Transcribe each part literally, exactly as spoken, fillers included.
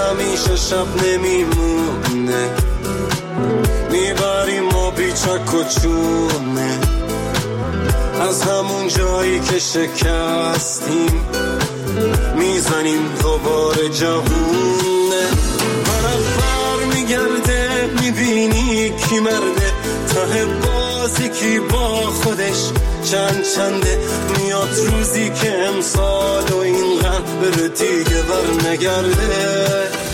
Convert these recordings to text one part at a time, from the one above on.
همیشه شب نمیمونه، میبریم ما بیچک و چونه از همون جایی که شکستیم، میزنیم دوباره جوونه. منم بر میگرده میبینی کی مرده، ته بازی کی با خودش چند چنده. میاد روزی که امسال و این غم بره دیگه بر نگرده.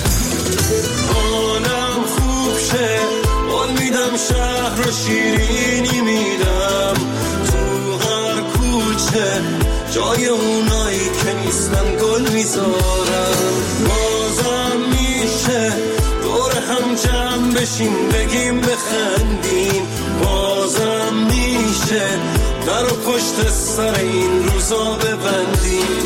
حالم خوب شه قول میدم، شهر و شیرینی میدم، تو هر کوچه جای اونایی که نیستن گل میذارم. بازم میشه دور هم جمع بشیم بگیم بخندیم، بازم میشه در و پشت سر این روزا ببندیم.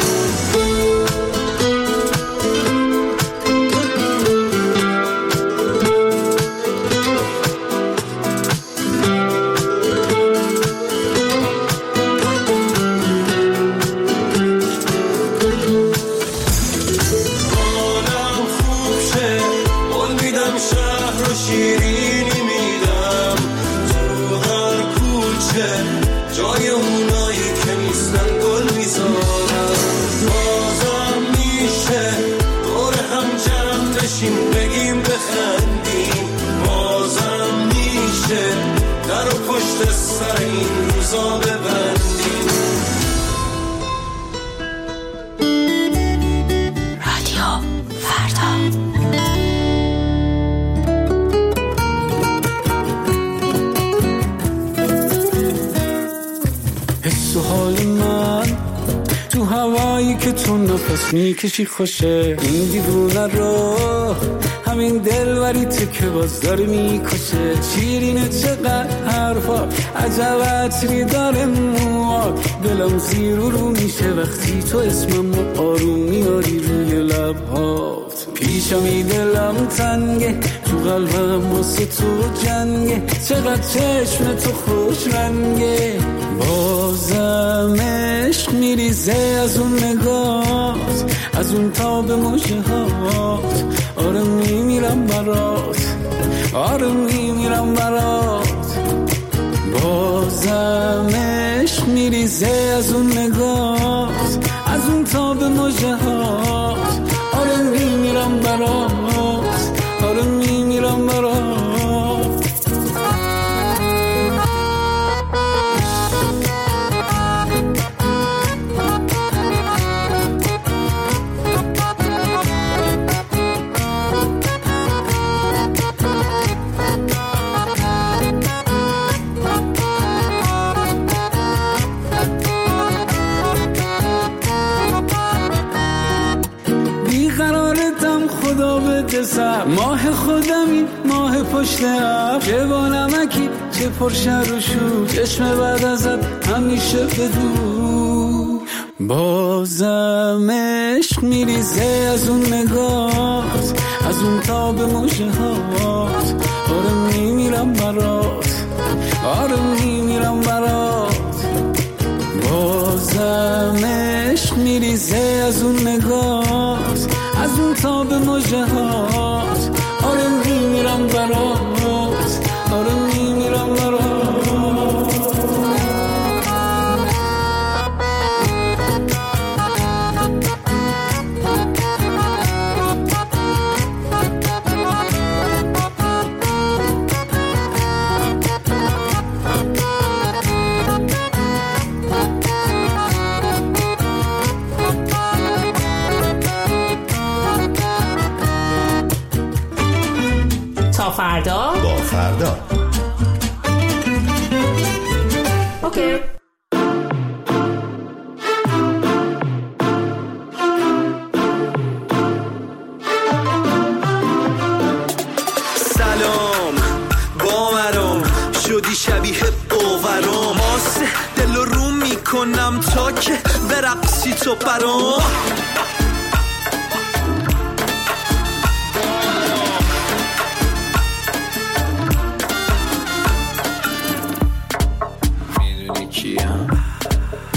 سر این روزا ببندیم. رادیو فردا. حس و حال من تو هوایی که تو نفس میکشی خوشه، این دیوونه رو همین دلوریته که باز داره میکشه. شیرینه چقدر حرفا عجب عطری داره موات، دلم زیر و رو میشه وقتی تو اسمم آروم میاری روی لبهات. پیشمی دلم تنگه تو قلبم واسه تو جنگه، چقدر چشم تو خوش رنگه. بازم عشق میریزه از اون نگات، از اون تاب مژه هات. آره میمیرم برات، آره میمیرم برات. بازم عشق میریزه از اون نگات، از اون تاب مژه هات. آره میمیرم برات، آره میمیرم برات. ماه خودمی ماه پشت اب، چه با نمکی چه پرشر و شور، چشم بعد ازت همیشه بدور. بازم عشق میریزه از اون نگات، از اون تاب مژه هات. آره میمیرم برات، آره میمیرم برات. بازم عشق میریزه از اون نگات، از اون تاب مژه هات. آره میمیرم برات، آره میمیرم برات. تا فردا با فردا. اوکی. سلام باورم شدی شبیه باورم، آسه دل رو میکنم تا که برقصی تو برام.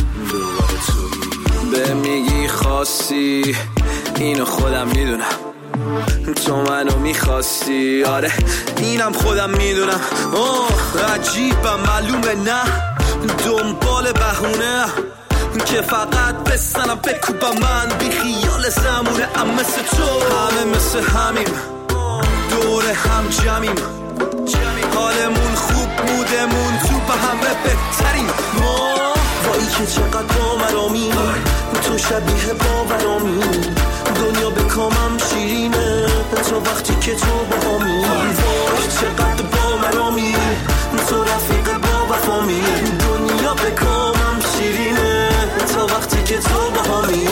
به میگی خاصی اینو خودم میدونم، تو منو میخواستی. آره اینم خودم میدونم، اوه عجیبم معلومه نه دنبال بهونه که فقط بستنم بکوبم من بی خیال زمونه. ام مثل تو همه مثل همیم، دور هم جمعیم، حالمون خوب بودمون تو به همه بهتریم ما. وایی که چقدر باورامی تو شبیه باورامی، دنیا به کامم شیرینه تو وقتی که تو باهامی. وای چقدر باورامی تو رفیق با وفامی، دنیا به کامم شیرینه تو وقتی که تو باهامی.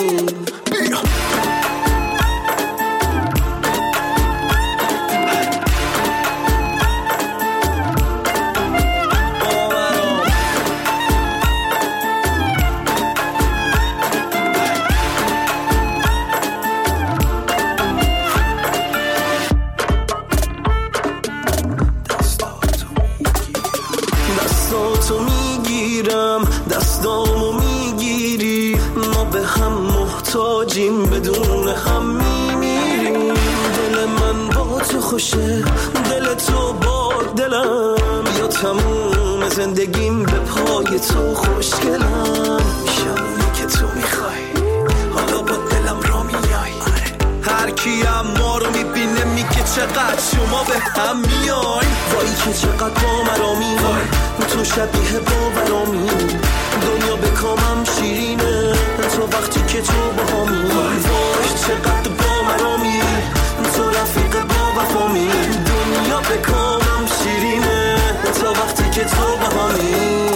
دستاتو میگیرم دستامو میگیری، ما به هم محتاجیم بدون هم میمیریم. دل من با تو خوشه دل تو با دلم، یا تموم زندگیم به پای تو خوشگلم. شمونی که تو میخوای حالا با دلم را میای، هر کی هم ما رو میبینه میگه چقدر شما به هم میای. وایی که چقدر باورامی تو شبیه باورامی، دنیا به کامم شیرینه تو وقتی که تو باهامی. وای چقدر باورامی تو رفیق با وفامی، دنیا به کامم شیرینه تو وقتی که تو باهامی.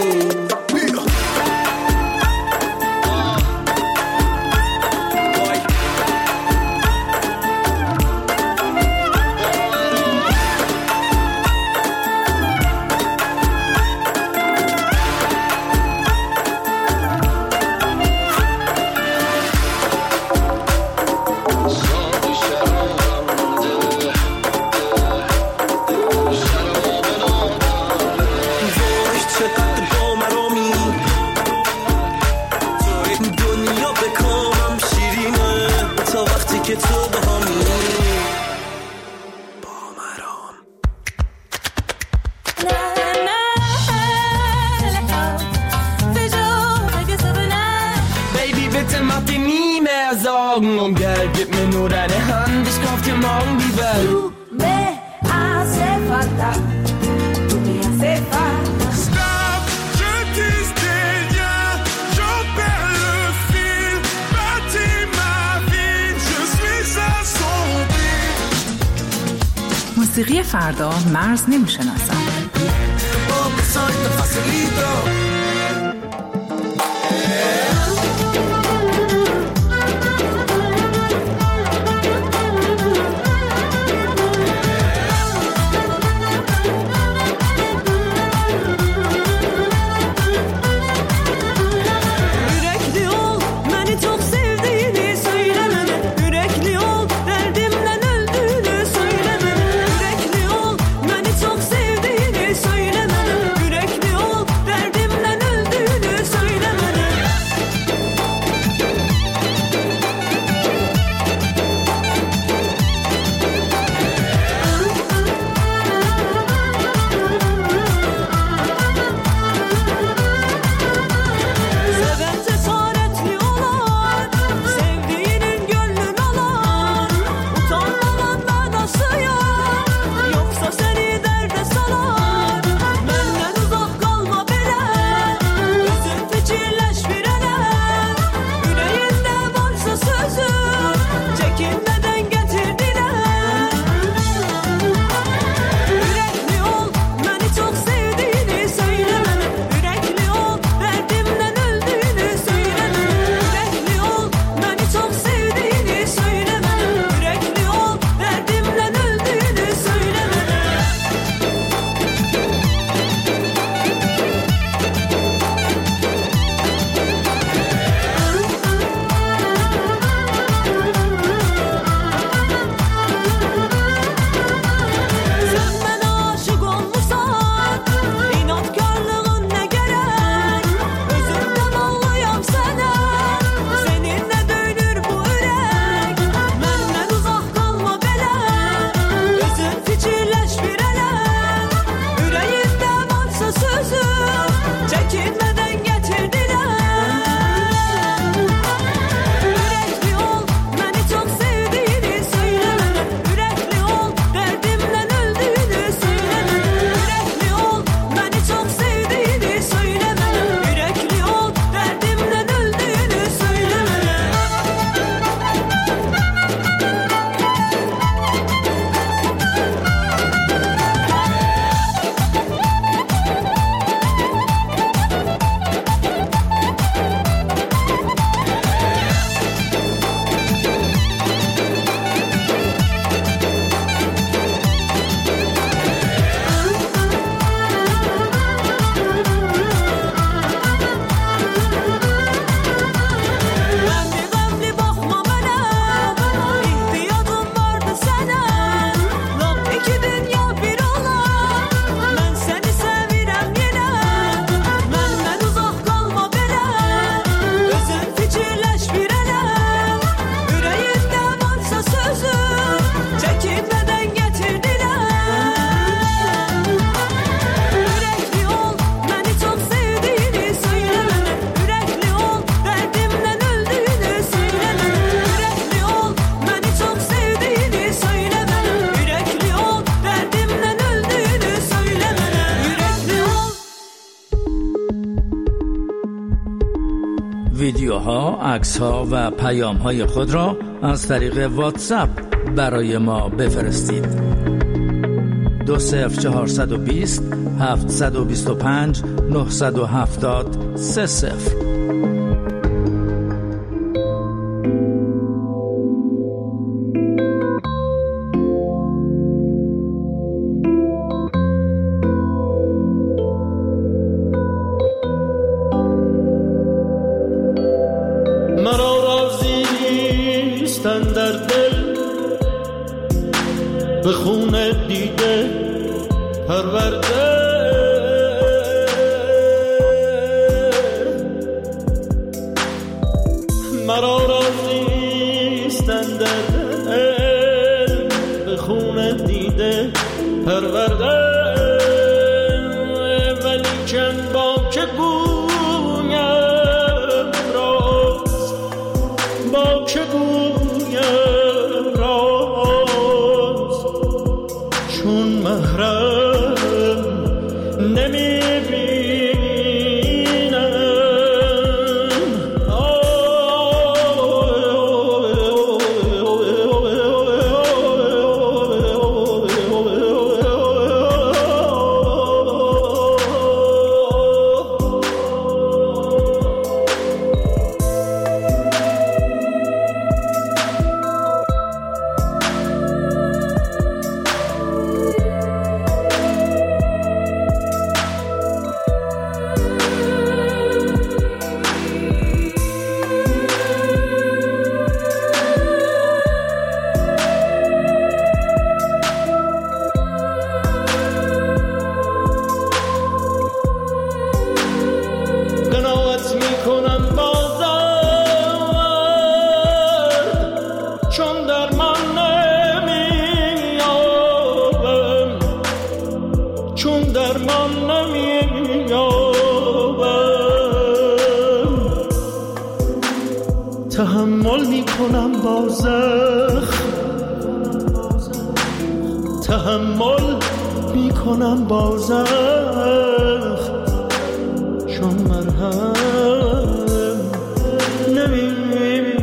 Und Geld, gib mir nur deine Hand, ich kauf dir morgen die Welt. Tu me hace falta, tu me hace falta. Stop, je tisse des liens, j'en perds le fil. Bâtis ma vie, je suis assombri. موسیقی فردا مرز نمیشناسد. Yürekli ol, ویدیوها، عکس‌ها و پیام‌های خود را از طریق واتساپ برای ما بفرستید. دو صفر چهارصد و بیست هفتصد و بیست و پنج نهصد و هفتاد سه صفر. به خون دیده پرورده مرا رازیستن در دل به خون دیده پرورده ولی چند با که گویم راز با که گویم راز چون محرم نمیبینم تحمل میکنم با زخم تحمل میکنم با زخم چون مرهم نمیبینم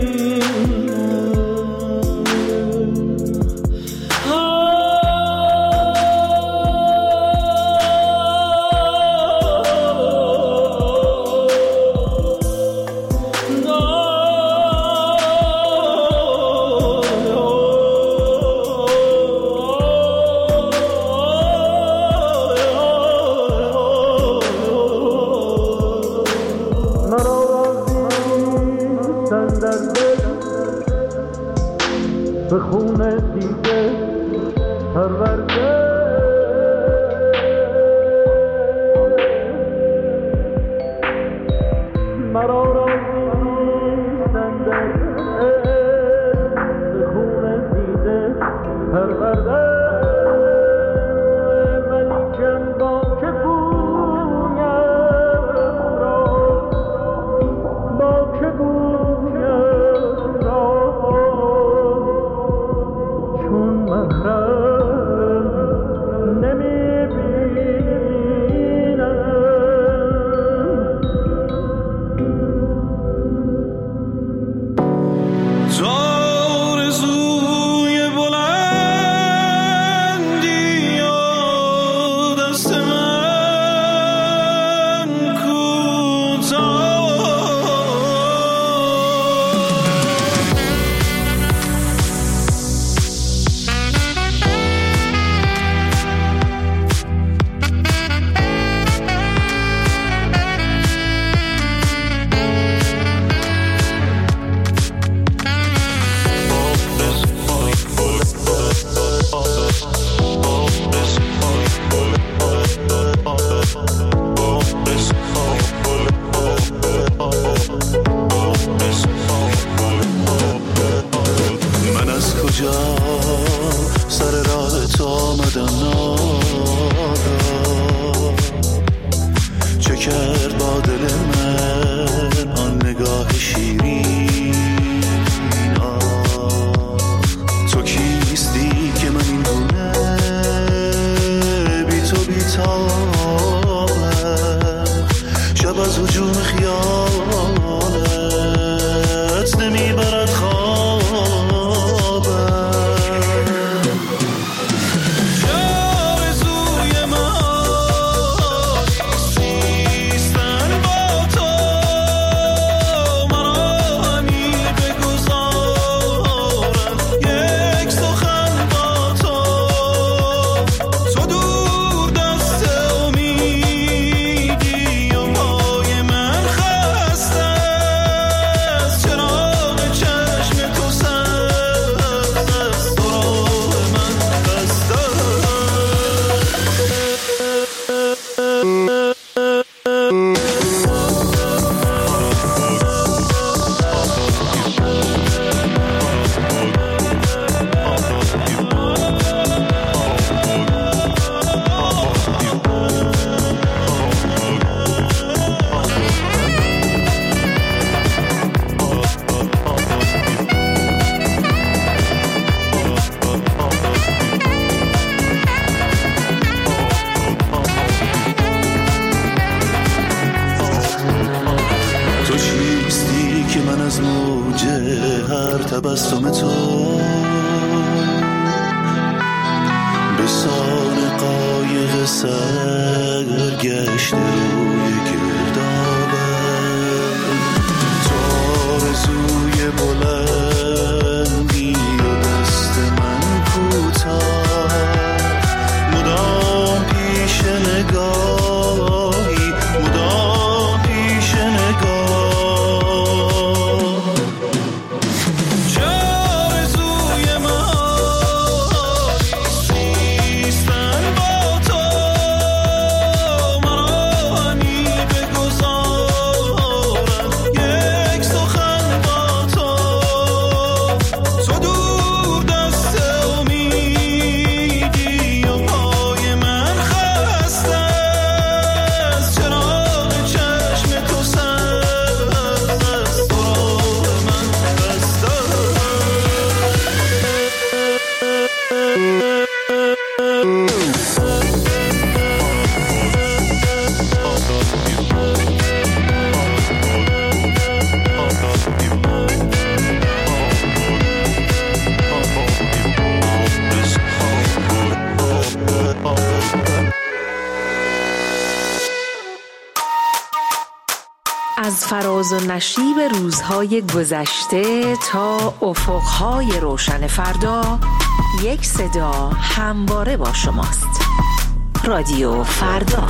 به خون دیده پرورده مرا رازیستن در به خون دیده پرورده ولی کن با که گویم راز با که گویم راز چون محرم نمیبینم آرزوی بلندی و دست من کوتاه من از کجا سر راه تو آمدم ناگاه چه کرد با دل من آن نگاه شیرین آه تو کیستی که من این گونه بی تو بی تابم شب از هجوم خیالم فراز و نشیب روزهای گذشته تا افقهای روشن فردا، یک صدا همواره با شماست. رادیو فردا.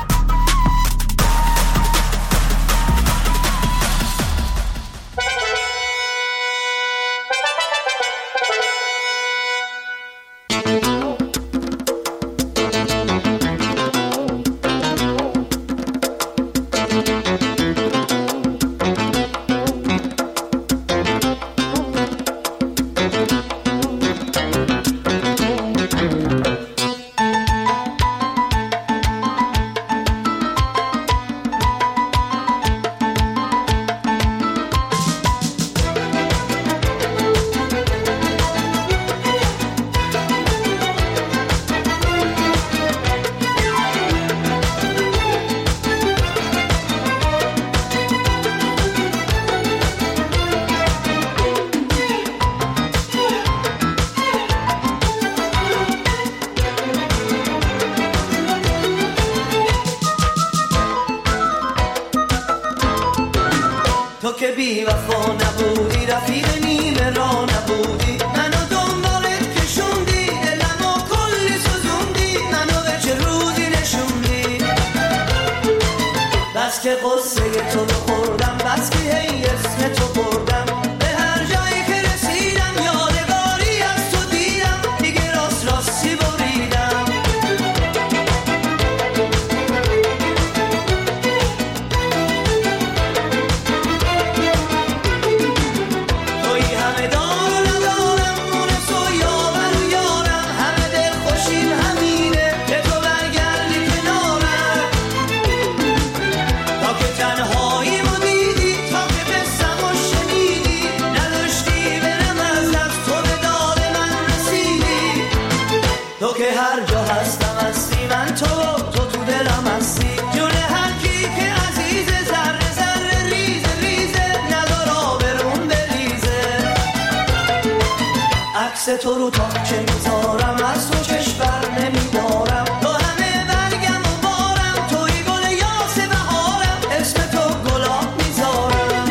تو رو تا چه میذارم از تو چشم بر نمیدارم تو همه برگم و بارم توی گل یاس بهارم اسم تو گلاب میذارم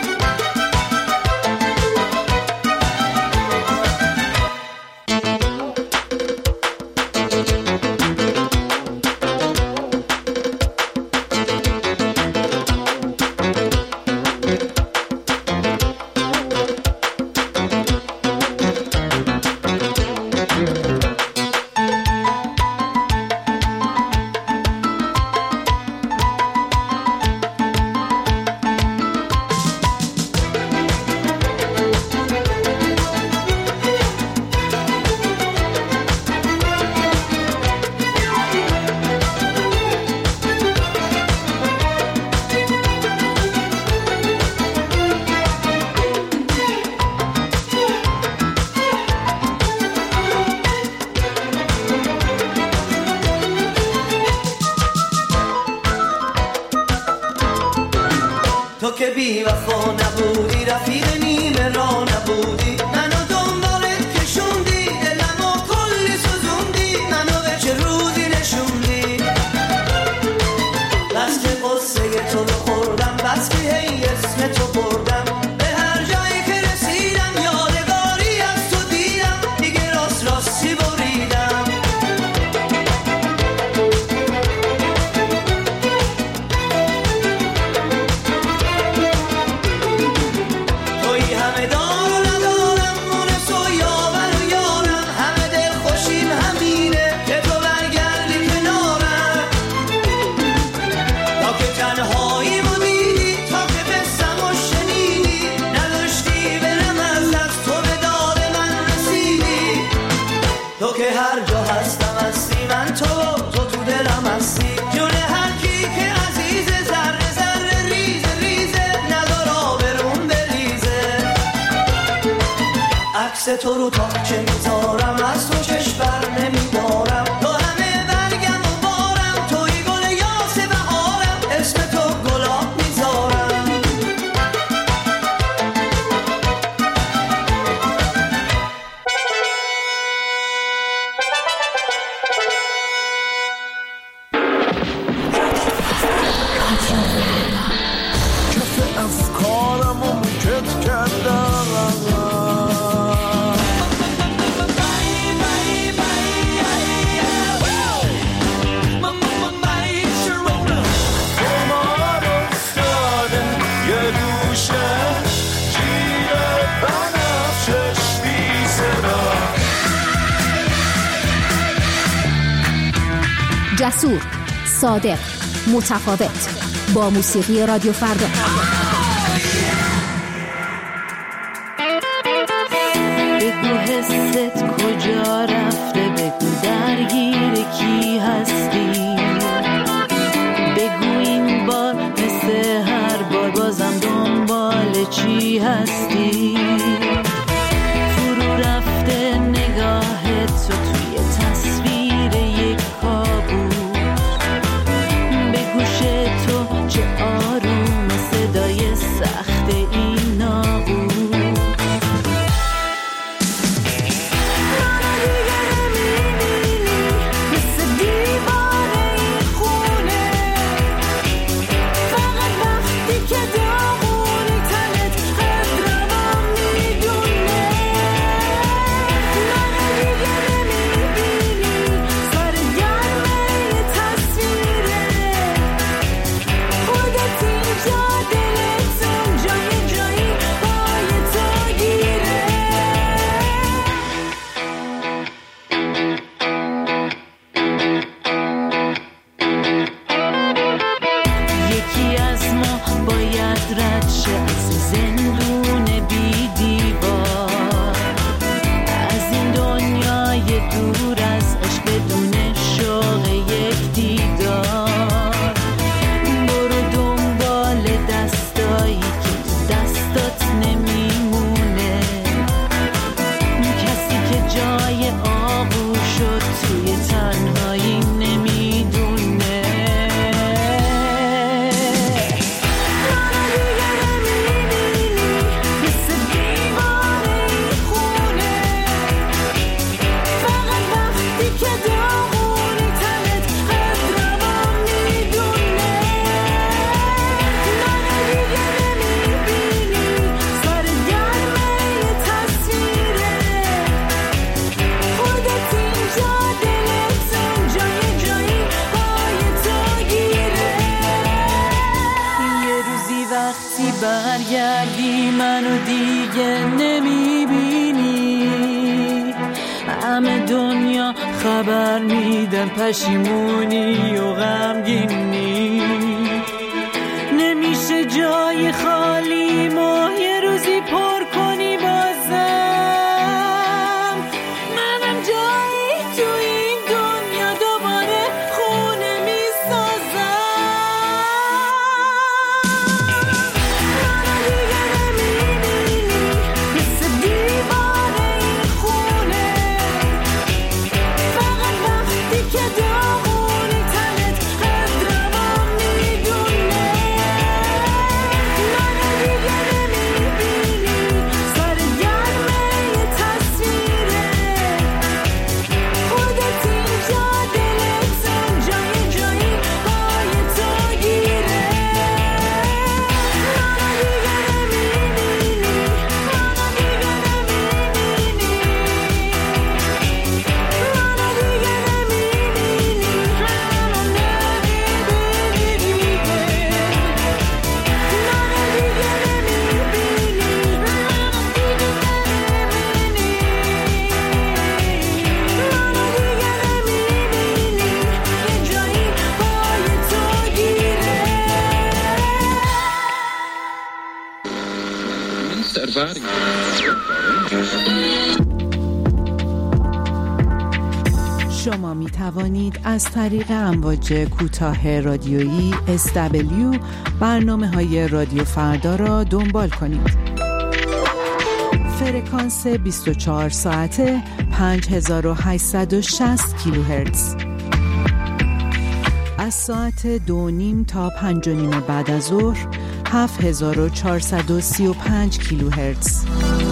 تو که بی وفا نبودی رفیق نیمه را نبودی منو دنبالت کشوندی دلمو کلی سوزوندی منو به چه روزی نشوندی بس که قصه تو رو خوردم بس که هی اسم تو بردم به هر جایی که رسیدم یادگاری از تو دیدم دیگه راست راستی بریدم تو که هر جا هستم هستی من تو تو تو دلم هستی جون هر کی که عزیز ذره ذره ریز ریزه ندار آبرون بریزه عکس تو رو تا چه میذارم از تو چشم بر نمیدارم تو همه برگم و بارم توی گل یاس بهارم اسم تو گلاب میذارم کف جسور، صادق، متفاوت، با موسیقی رادیو فردا. بگو حست کجا رفته، بگو درگیر کی هستی، بگو این بار مثل هر بار بازم دنبال چی هستی. فرو رفته نگاهت تو توی تصویر یک کابوس، به گوش تو چه آروم صدای سخت این ناقوس. برگردی منو دیگه نمیبینی، همه دنیا خبر میدن پشیمونی و غمگینی، نمیشه جای خالی ما یه روزی پر کنی بازم، منم جایی تو این دنیا دوباره خونه میسازم. شما می توانید از طریق امواج کوتاه رادیویی اس دبلیو برنامه‌های رادیو فردا را دنبال کنید. فرکانس بیست و چهار ساعته پنج هزار و هشتصد و شصت کیلوهرتز. از ساعت دو نیم تا پنج و نیم بعد از ظهر هفت هزار و چهارصد و سی و پنج کیلوهرتز.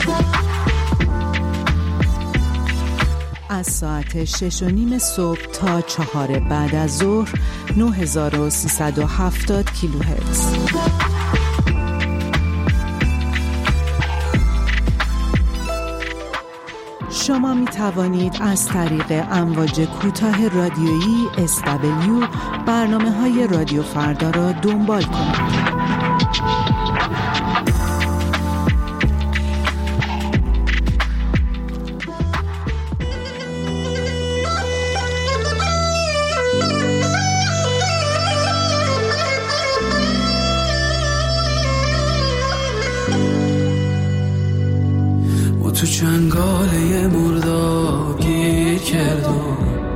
از ساعت شش و نیم صبح تا چهار بعد از ظهر نه هزار و سیصد و هفتاد کیلوهرتز. شما می توانید از طریق امواج کوتاه رادیویی اس دبلیو برنامه‌های رادیو فردا را دنبال کنید. چنگاله مرداب گیر کرد و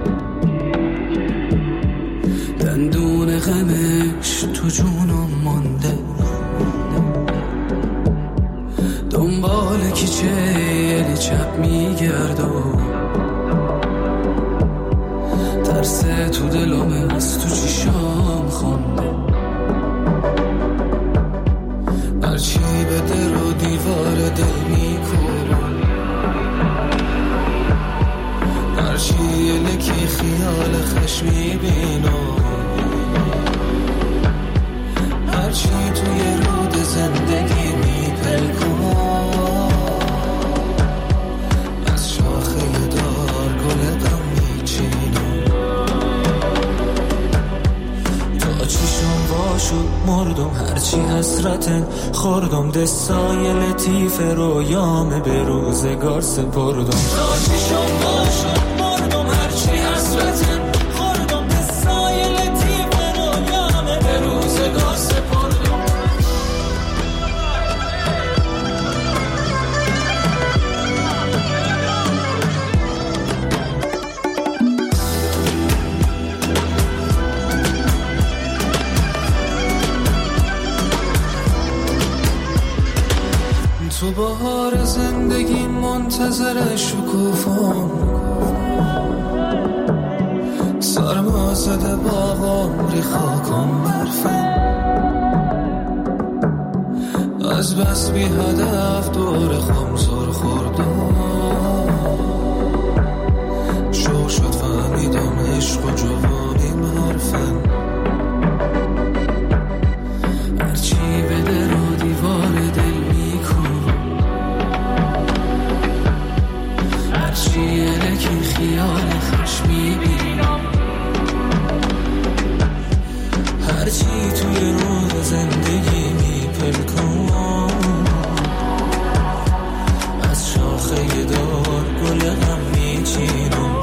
دندون غمش تو جونم مانده، دنبال کیچه چپ میگرد و ترس تو دلم از تو چیشام خونده. هرچی به در و دیوار دل میکنه، هرچی لکی خیال خش میبینم، هرچی توی رود زندگی میپلکم، از شاخه دار گل غم میچینم. تا چیشم واشد مردم، هرچی حسرتن خوردم، دستای لطیف رویام به روزگار سپردم. تا چیشم واشد مردم، هرچی حسرتن خوردم، دستای لطیف رویام به روزگار سپردم. تو بهار زندگی منتظر شکوفام، سرما زده باغم ری خاکم برفم، از بس بی هدف دور خمسار خوردم، شوق شد فهمیدم عشق و جوانیم حرفم. هرچی به در و دیوار دل یکی خیال خوش میبینم، هرچی توی رود زندگی میپلکم، از شاخه دار گل غم میچینم.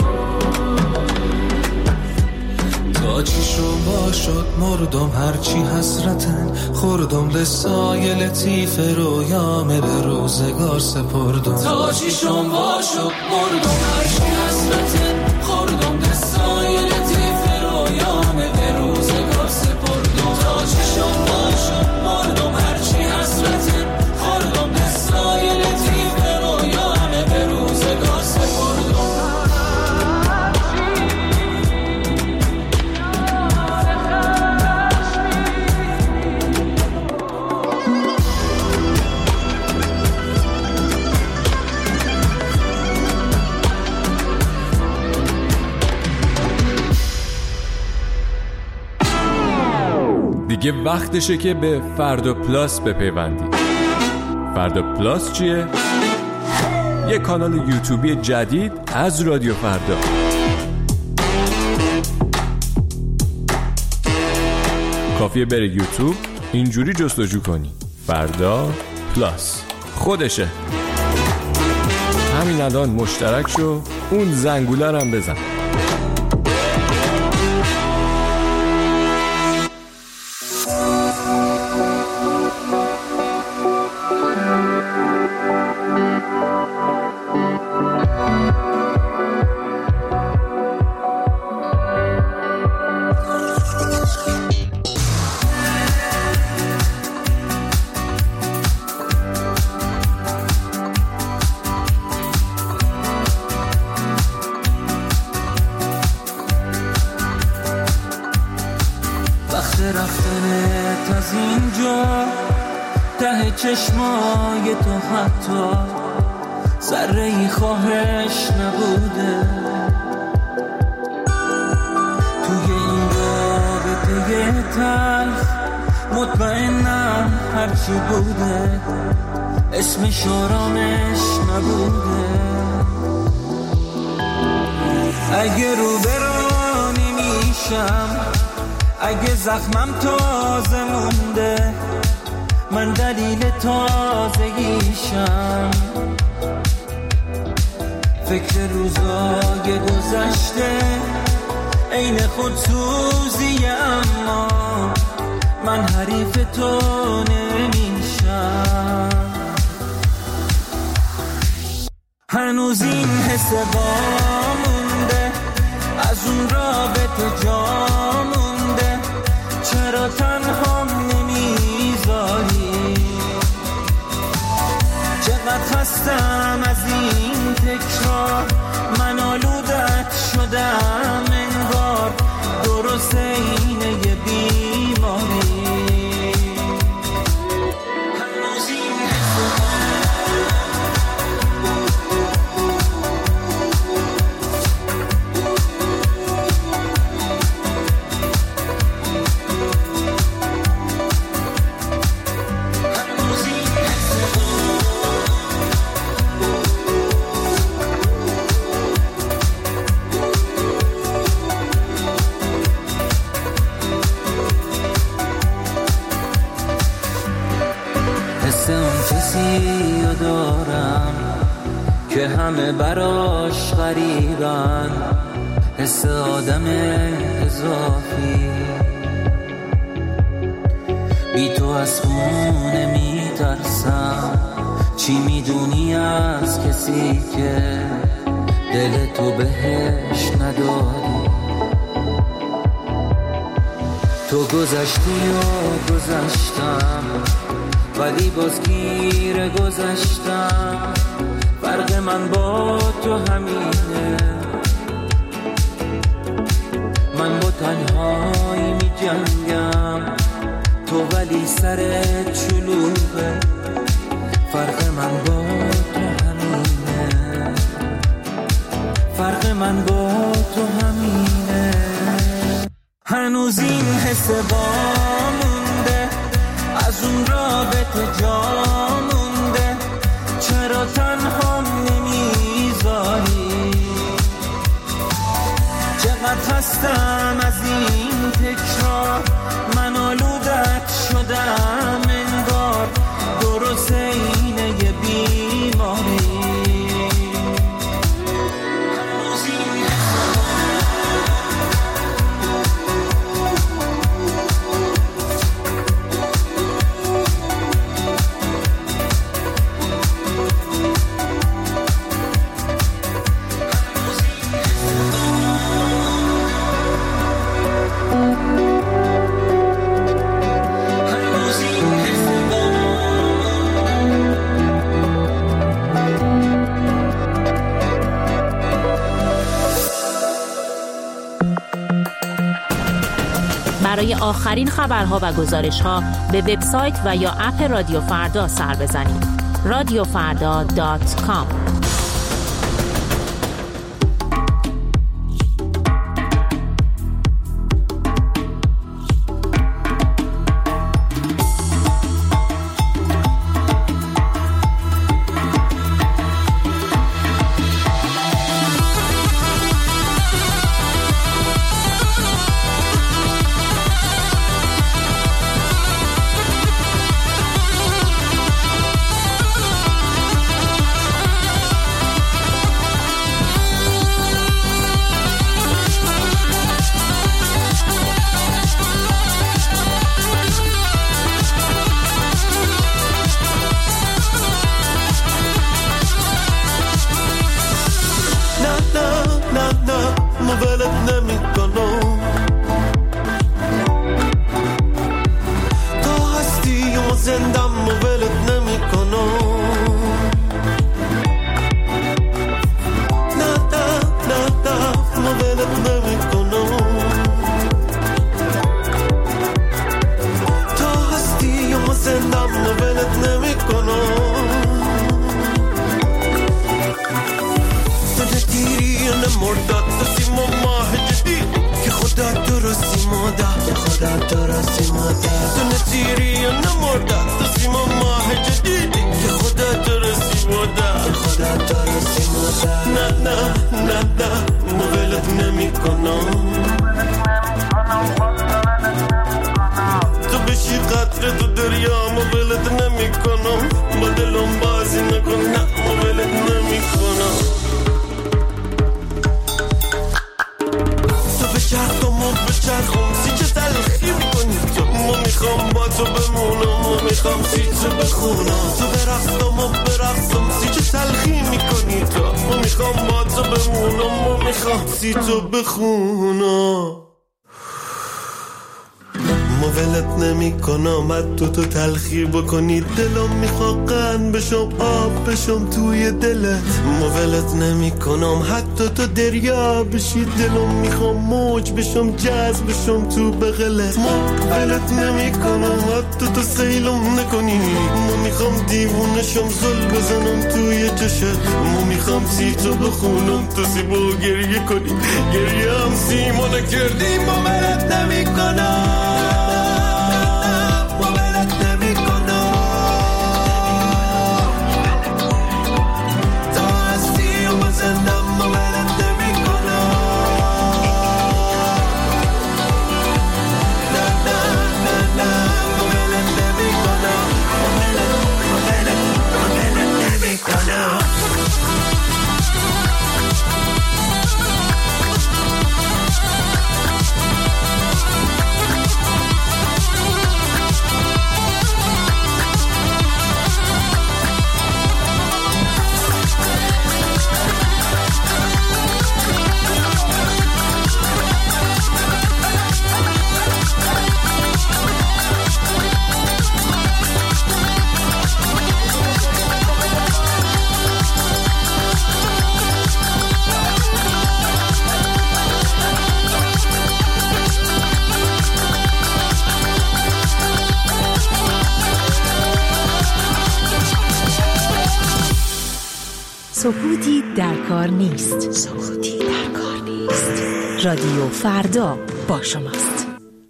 تا چی شما شد مردم، هرچی حسرتن خوردم، دستای لطیف رویامه به روزگار سپردم. تا چی شما شد مردم، هرچی حسرتن خوردم، دستای لطیف رویامه به روزگار سپردم. تا چی شما شد مردم، هرچی حسرتن خوردم، دستای لطیف رویامه به روزگار سپردم. دیگه وقتشه که به فردا پلاس بپیوندی. فردا پلاس چیه؟ یه کانال یوتیوبی جدید از رادیو فردا. کافیه بری یوتیوب اینجوری جستجو کنی فردا پلاس، خودشه. همین الان مشترک شو، اون زنگوله هم بزن. رفتنت از اینجا ته چشمای تو حتی ذره‌ای خواهش نبوده. توی این رابطه تلخ مطمئنم هرچی بوده اسمش آرامش نبوده. اگه رو برانی میشم، اگه زخمم تازه مونده، من دلیل تازگیشم. فکر روزای گذشته عین خودسوزی، اما من حریف تو نمیشم. هنوز این حس وامونده، از اون رابطه جا مونده، چرا تنهام نمیذاری؟ چقدر خستم از این تکرار، من آلودت شدم انگار، درست اینه یه بیماری. دارم که همه براش غریبن، حس آدم اضافی، بی تو از خونه میترسم، چی میدونی از کسی که دل تو بهش نداری؟ تو گذشتی و گذشتم، ولی باز گیر گذشتم، فرق من با تو همینه، من با تنهایی می جنگم، تو ولی سرت شلوغه، فرق من با تو همینه، فرق من با تو همینه. هنوز این حس وامونده، از اون رابطه جا مونده، چرا تنهام نمیذاری؟ چقدر هستم از این تکرار، من آلودت شدم انگار، درست اینه یه بیماری. برای آخرین خبرها و گزارش‌ها به وبسایت و یا اپ رادیو فردا سر بزنید. رادیو فردا دات کام. میخوام سیتو بخونم تو برقصم و برقصم سی چه تلخی میکنی تو ما میخوام با تو بمونم ما میخوام سیتو بخونم ما ولت نمی کنم حتی تو تلخی بکنی دلم میخواد قند بشم آب بشم توی دلت ما ولت نمی کنم حتی تو دریا بشی دلم میخوام موج بشم جذب بشم تو بغلت ما ولت نمی کنم حتی تو سیلم نکنی ما میخوام دیوونشم زل بزنم توی چشت ما میخوام سیتو بخونم تو سیبو گریه کنی گریه هم سیما نکردی ما ولت نمی کنم سکوتی در کار نیست. سکوتی در کار نیست. رادیو فردا با شماست.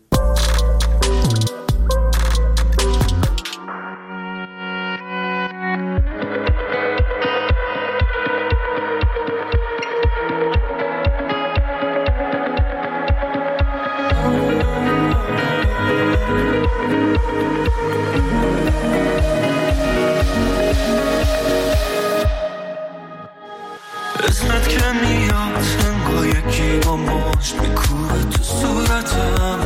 اسمت که میاد انگار یکی با مشت میکوبه تو صورتم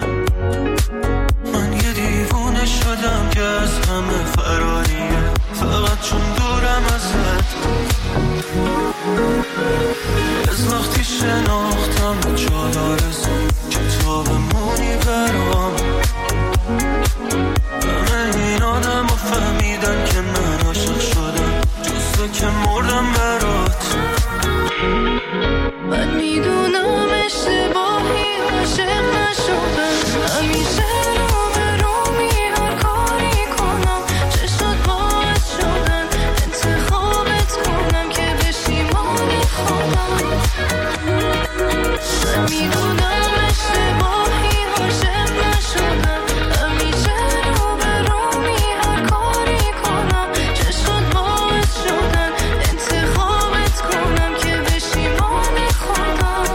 من یه دیوونه شدم که از همه فراریه فقط چون دورم ازت از وقتی شناختم چال آرزو کتاب مونی برام همه این آدم ها فهمیدن که من عاشق شدم جزده که مردم برات من میدونم اشتباهی عاشق نشدم همیشه رو به رو می هر کاری کنم چه شد باعث شدن انتخابت کنم که بشیمانی خودم من میدونم اشتباهی عاشق نشدم همیشه رو به رو می هر کاری کنم چه شد باعث شدن انتخابت کنم که بشیمانی خودم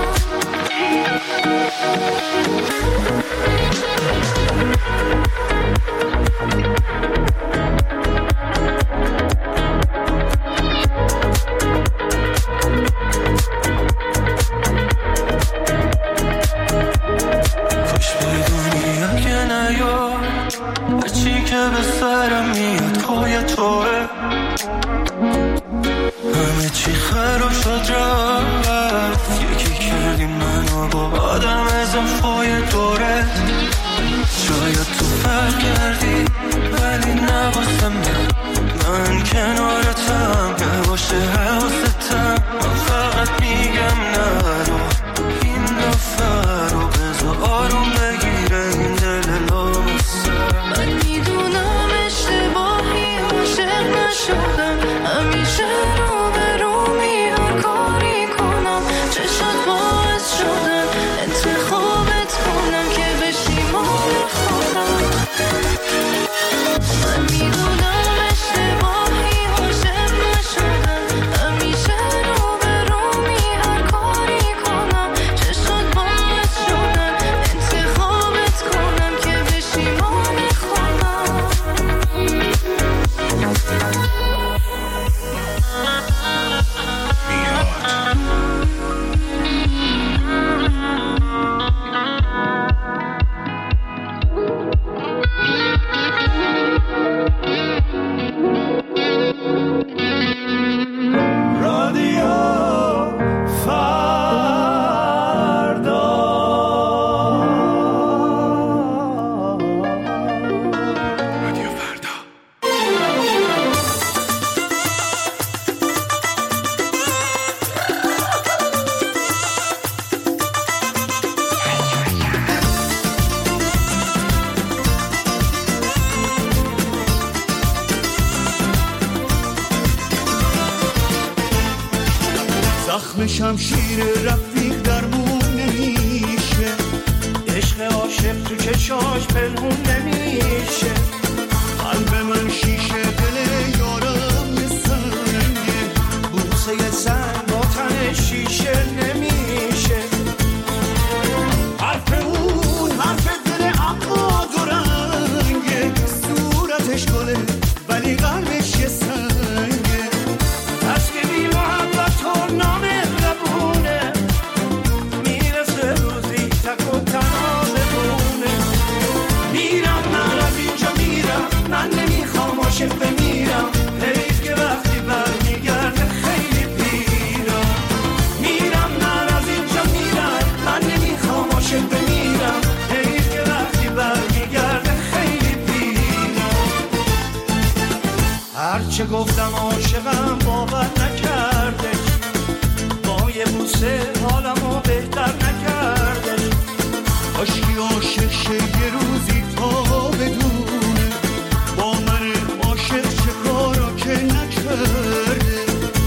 که رفیق درمون نمیشه، عشق عاشق تو چشاش پنهون نمیشه. قلب من شیشه دل یارم یه سنگه، بوسه سنگ با تن شیشه نمیشه. حرف اون حرف دل اما دو رنگه، صورتش گله ولی قلبش یه سنگه. پس که بی محبت و نامهربونه، میرسه روزی تک و تنها بمونه. میرم من از اینجا میرم، من نمیخوام عاشق بمیرم، حیف که وقتی برمیگرده خیلی پیرم. میرم من از اینجا میرم، من نمیخوام عاشق بمیرم، حیف که وقتی برمیگرده خیلی پیرم. هرچه گفتم عاشقم باور نکردش، با یه بوسه حالمو بهتر نکردش. کاشکی عاشق شه یه روزی تا بدونه، با من عاشق چه کارا که نکرده.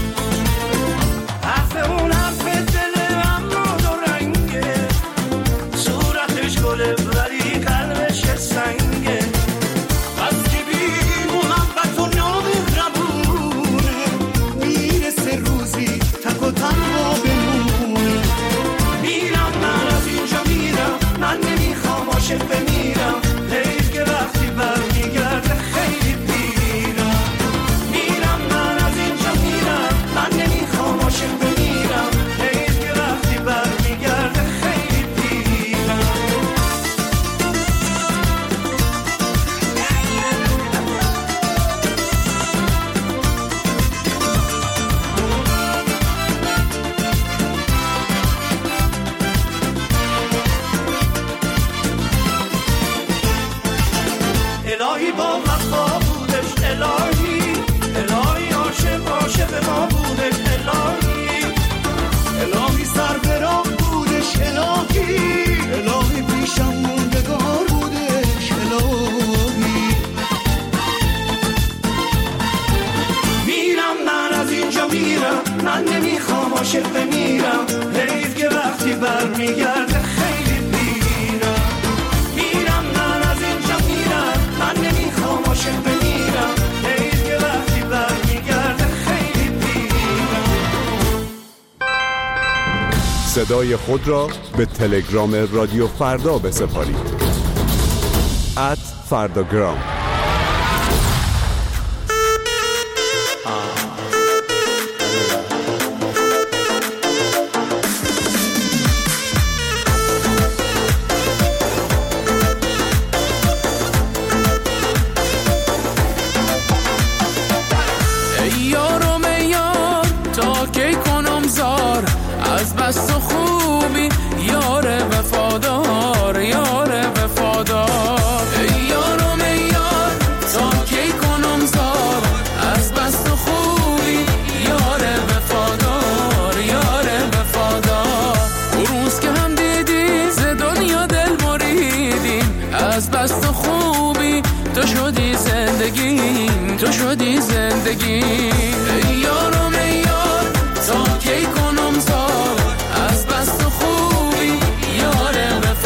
حرف اون حرف دل اما دو رنگه، صورتش گله ولی قلبش سنگه. بس که بی محبت و نامهربونه، میرسه روزی تک و تنها بمونه. میرم من از اینجا میرم، من نمیخوام عاشق بمیرم، حیف که وقتی برمیگرده خیلی پیرم. میرم من از اینجا میرم، من نمیخوام عاشق بمیرم، حیف که وقتی برمیگرده خیلی پیرم. الهی با وفا بودش، الهی الهی عاشق عاشق ما بودش، الهی الهی سر به راه بودش، الهی الهی پیشم موندگار بودش، الهی. میرم من از اینجا میرم، من نمیخوام عاشق بمیرم، حیف که وقتی برمیگرده خیلی پیرم. میرم من از اینجا میرم، من نمیخوام عاشق بمیرم، حیف که وقتی برمیگرده خیلی پیرم. صدای خود را به تلگرام رادیو فردا بسپارید. ات فرداگرام. بس و خوبی یار وفادار، یار وفادار. ای یارم ای یار تا کی کنم زار، از بس و خوبی یار وفادار، یار وفادار. اون روز که هم دیدی ز دنیا دل بریدیم، از بس و خوبی تو شدی زندگیم، تو شدی زندگیم. ای یارم ای یار تا کی کنم زار، از بس و خوبی یار وفادار.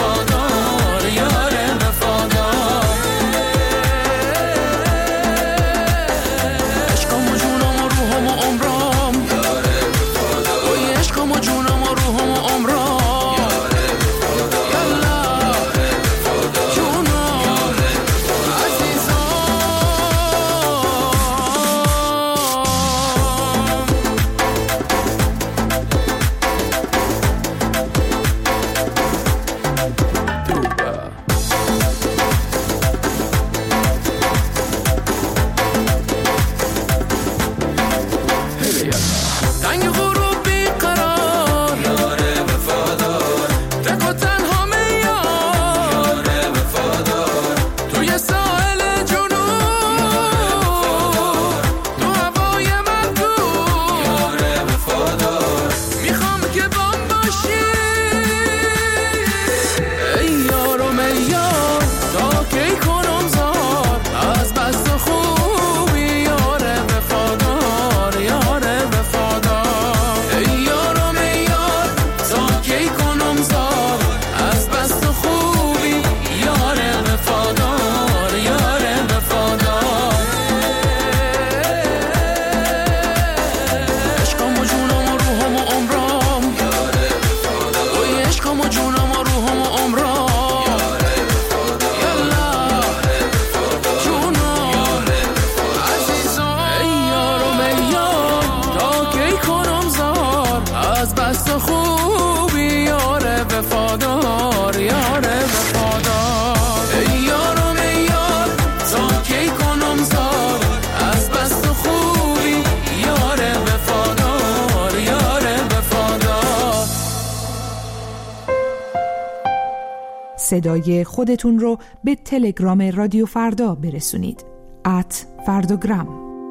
صدای خودتون رو به تلگرام رادیو فردا برسونید. ات فرداگرام.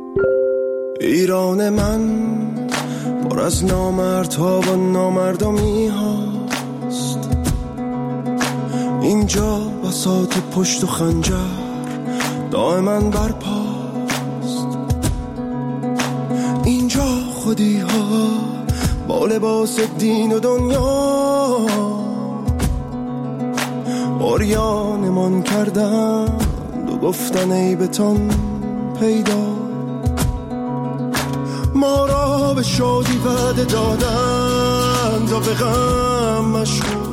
ایران من پر از نامردها و نامردمی هاست، اینجا بساط پشت و خنجر دائما برپاست، اینجا خودی ها با لباس دین و دنیا عریانمان کردند و گفتن عیبتان پیدا، ما را به شادی وعده دادند و به غم مشغول،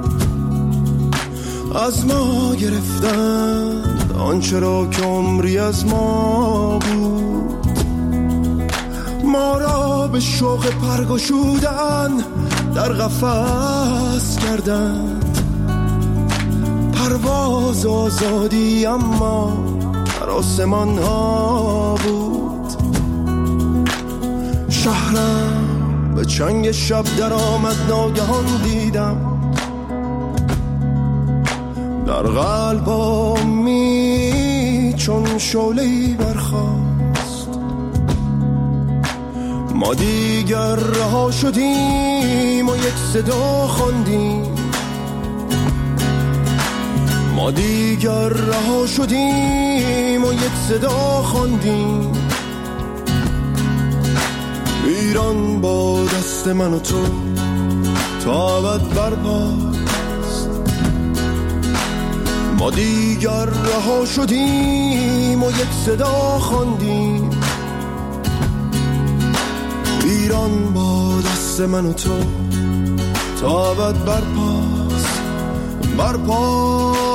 از ما گرفتند آنچه را که عمری از ما بود، ما را به شوق پرگشودن در قفس کردند، پرواز آزادی اما در آسمان ها بود، شهرم به چنگ شب در آمد ناگهان دیدم، در قلبامی چون شعله‌ای برخاست، ما دیگر رها شدیم و یک صدا خواندیم، ما دیگر رها شدیم و یک صدا خواندیم، ایران با دست من و تو تا ابد برپاست، ما دیگر رها شدیم و یک صدا خواندیم، ایران با دست من و تو تا ابد برپاست برپاست.